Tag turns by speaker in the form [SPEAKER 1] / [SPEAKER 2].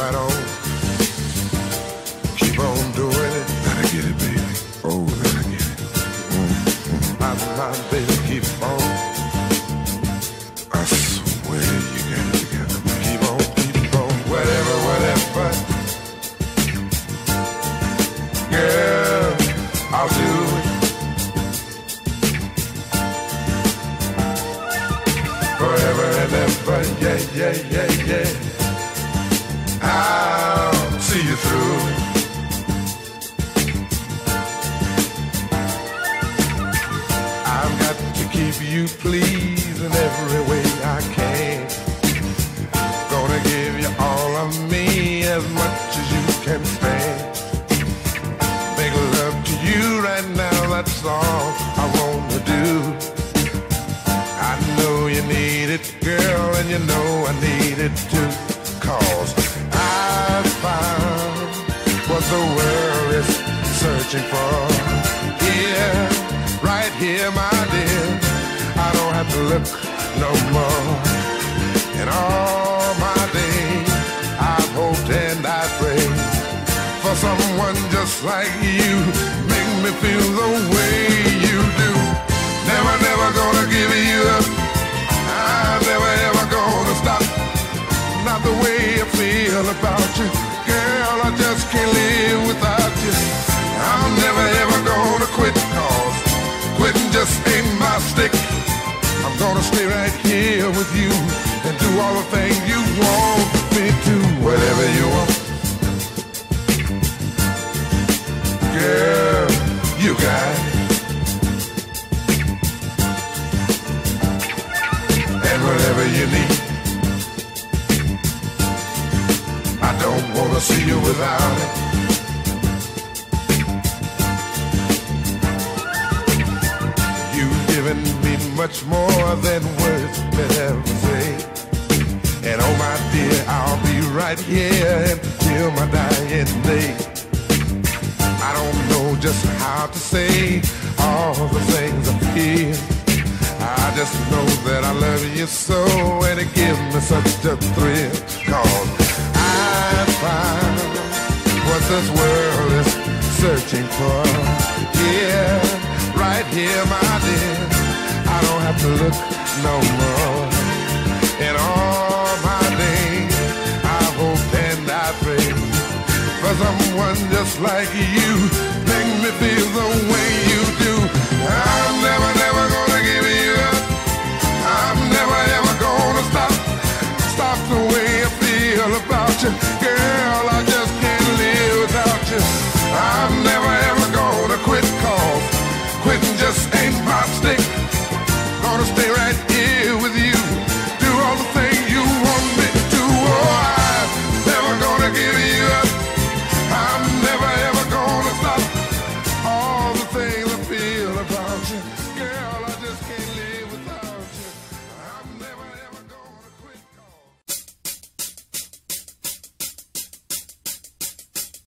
[SPEAKER 1] right on. Keep on doing it.
[SPEAKER 2] Gotta get it, baby. Oh, gotta get it.
[SPEAKER 1] My baby, keep on.
[SPEAKER 2] I swear you got it together, man.
[SPEAKER 1] Keep on, whatever. Girl, I'll do it. Forever and ever, yeah. I'll see you through. I've got to keep you pleased in every way I can. Gonna give you all of me as much as you can stand. Make love to you right now, that's all I wanna do. I know you need it, girl, and you know I need it too. 'Cause I found what the world is searching for. Here, right here, my dear, I don't have to look no more. In all my days, I've hoped and I prayed for someone just like you. Make me feel the way you do. Never gonna give you up. I'm never ever gonna stop. Not the way I feel about you, girl, I just can't live without you. I'm never ever gonna quit, 'cause quitting just ain't my stick. I'm gonna stay right here with you and do all the things you want me to. Whatever you want, girl, you got it. And whatever you need, I don't wanna see you without it. You've given me much more than words could ever say. And oh my dear, I'll be right here until my dying day. I don't know just how to say all the things I feel. I just know that I love you so, and it gives me such a thrill. 'Cause I found what this world is searching for. Yeah, right here, my dear, I don't have to look no more. In all my days, I hope and I pray for someone just like you. Make me feel the way